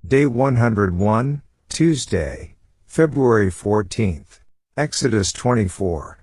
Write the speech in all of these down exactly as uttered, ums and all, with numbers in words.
Day one hundred one, Tuesday, February fourteenth. Exodus twenty-four.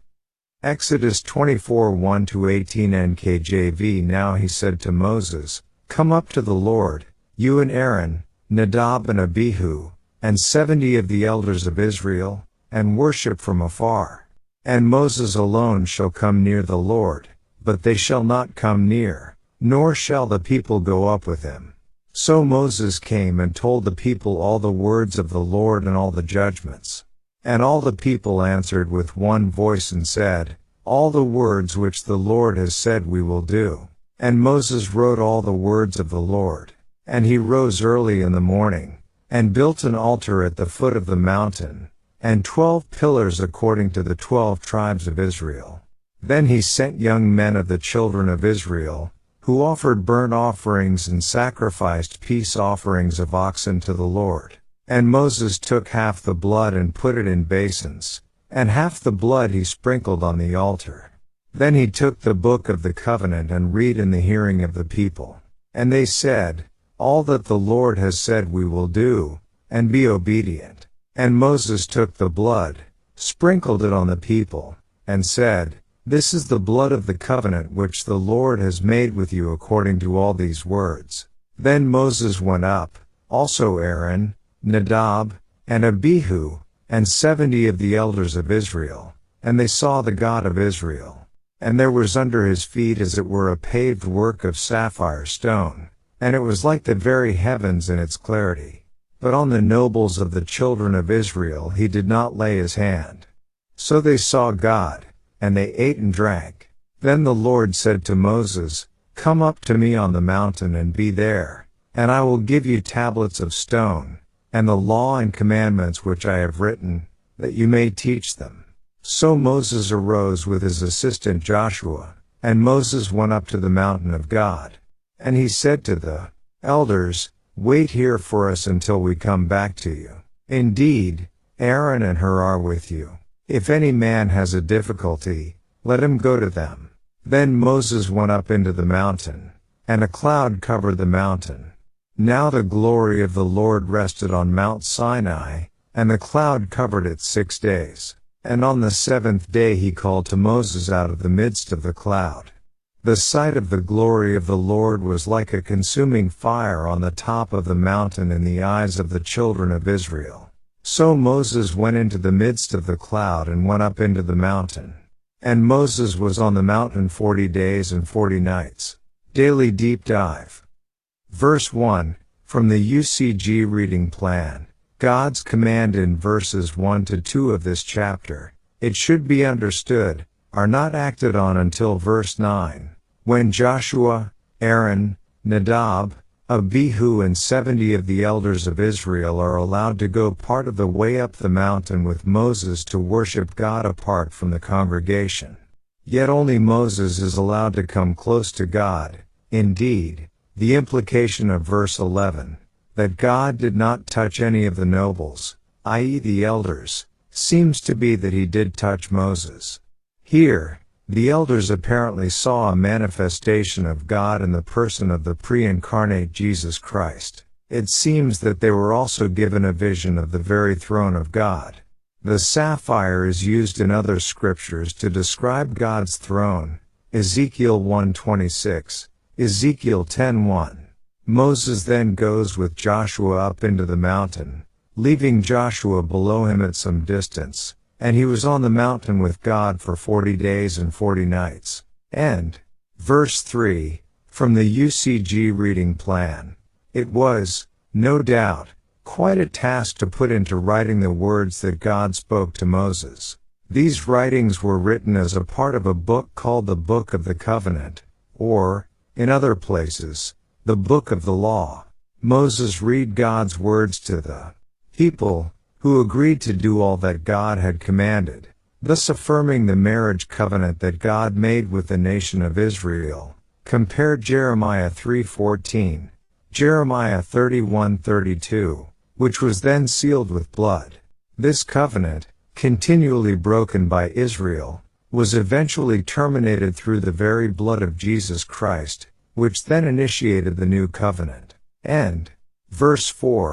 Exodus twenty-four one to eighteen N K J V. Now he said to Moses, "Come up to the Lord, you and Aaron, Nadab and Abihu, and seventy of the elders of Israel, and worship from afar. And Moses alone shall come near the Lord, but they shall not come near, nor shall the people go up with him." So Moses came and told the people all the words of the Lord and all the judgments. And all the people answered with one voice and said, "All the words which the Lord has said we will do." And Moses wrote all the words of the Lord. And he rose early in the morning, and built an altar at the foot of the mountain, and twelve pillars according to the twelve tribes of Israel. Then he sent young men of the children of Israel, who offered burnt offerings and sacrificed peace offerings of oxen to the Lord. And Moses took half the blood and put it in basins, and half the blood he sprinkled on the altar. Then he took the book of the covenant and read in the hearing of the people. And they said, "All that the Lord has said we will do, and be obedient." And Moses took the blood, sprinkled it on the people, and said, "This is the blood of the covenant which the Lord has made with you according to all these words." Then Moses went up, also Aaron, Nadab, and Abihu, and seventy of the elders of Israel, and they saw the God of Israel. And there was under his feet as it were a paved work of sapphire stone, and it was like the very heavens in its clarity. But on the nobles of the children of Israel he did not lay his hand. So they saw God, and they ate and drank. Then the Lord said to Moses, "Come up to me on the mountain and be there, and I will give you tablets of stone, and the law and commandments which I have written, that you may teach them." So Moses arose with his assistant Joshua, and Moses went up to the mountain of God. And he said to the elders, "Wait here for us until we come back to you. Indeed, Aaron and Hur are with you. If any man has a difficulty, let him go to them." Then Moses went up into the mountain, and a cloud covered the mountain. Now the glory of the Lord rested on Mount Sinai, and the cloud covered it six days. And on the seventh day he called to Moses out of the midst of the cloud. The sight of the glory of the Lord was like a consuming fire on the top of the mountain in the eyes of the children of Israel. So Moses went into the midst of the cloud and went up into the mountain. And Moses was on the mountain forty days and forty nights. Daily Deep Dive. Verse one, from the U C G Reading Plan. God's command in verses one to two of this chapter, it should be understood, are not acted on until verse nine, when Joshua, Aaron, Nadab, Abihu and seventy of the elders of Israel are allowed to go part of the way up the mountain with Moses to worship God apart from the congregation. Yet only Moses is allowed to come close to God. Indeed, the implication of verse eleven, that God did not touch any of the nobles, that is the elders, seems to be that he did touch Moses. Here, the elders apparently saw a manifestation of God in the person of the pre-incarnate Jesus Christ. It seems that they were also given a vision of the very throne of God. The sapphire is used in other scriptures to describe God's throne, Ezekiel one twenty-six, Ezekiel ten one. Moses then goes with Joshua up into the mountain, leaving Joshua below him at some distance, and he was on the mountain with God for forty days and forty nights. And, verse three, from the U C G Reading Plan, it was, no doubt, quite a task to put into writing the words that God spoke to Moses. These writings were written as a part of a book called the Book of the Covenant, or, in other places, the Book of the Law. Moses read God's words to the people, who agreed to do all that God had commanded, thus affirming the marriage covenant that God made with the nation of Israel. Compare Jeremiah three fourteen, Jeremiah thirty-one thirty-two, which was then sealed with blood. This covenant, continually broken by Israel, was eventually terminated through the very blood of Jesus Christ, which then initiated the new covenant. And, verse four,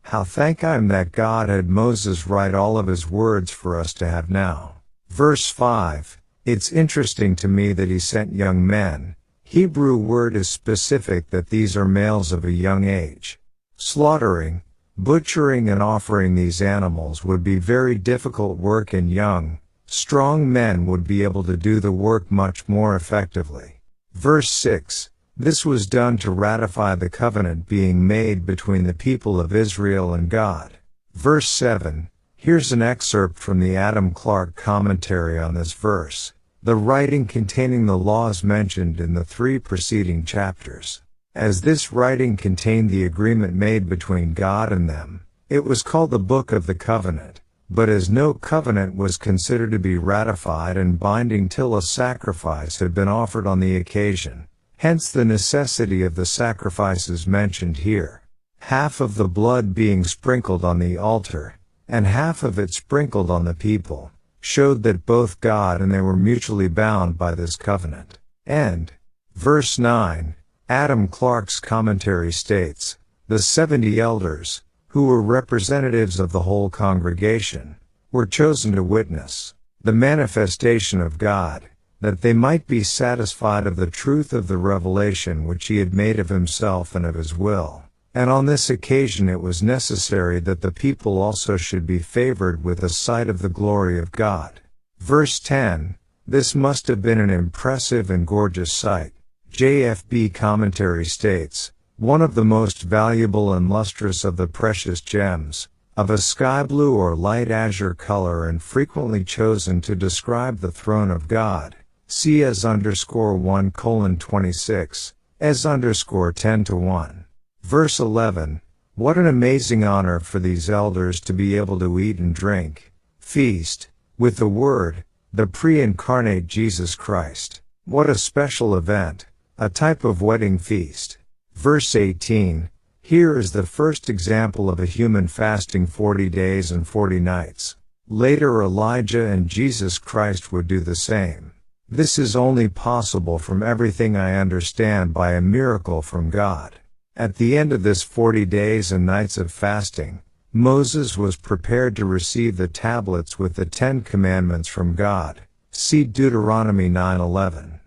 How thank I am that God had Moses write all of his words for us to have now. Verse five, it's interesting to me that he sent young men. Hebrew word is specific that these are males of a young age. Slaughtering, butchering and offering these animals would be very difficult work, and young, strong men would be able to do the work much more effectively. Verse six, this was done to ratify the covenant being made between the people of Israel and God. Verse seven, here's an excerpt from the Adam Clarke commentary on this verse, the writing containing the laws mentioned in the three preceding chapters. As this writing contained the agreement made between God and them, it was called the Book of the Covenant, but as no covenant was considered to be ratified and binding till a sacrifice had been offered on the occasion, hence the necessity of the sacrifices mentioned here. Half of the blood being sprinkled on the altar, and half of it sprinkled on the people, showed that both God and they were mutually bound by this covenant. And, verse nine, Adam Clarke's commentary states, the seventy elders, who were representatives of the whole congregation, were chosen to witness the manifestation of God, that they might be satisfied of the truth of the revelation which he had made of himself and of his will. And on this occasion it was necessary that the people also should be favored with a sight of the glory of God. Verse ten, this must have been an impressive and gorgeous sight. J F B commentary states, one of the most valuable and lustrous of the precious gems, of a sky blue or light azure color and frequently chosen to describe the throne of God. See as underscore one colon twenty-six, as underscore ten to one. Verse eleven, what an amazing honor for these elders to be able to eat and drink, feast, with the Word, the pre-incarnate Jesus Christ. What a special event, a type of wedding feast. Verse eighteen, here is the first example of a human fasting forty days and forty nights. Later Elijah and Jesus Christ would do the same. This is only possible from everything I understand by a miracle from God. At the end of this forty days and nights of fasting, Moses was prepared to receive the tablets with the Ten Commandments from God. See Deuteronomy nine eleven.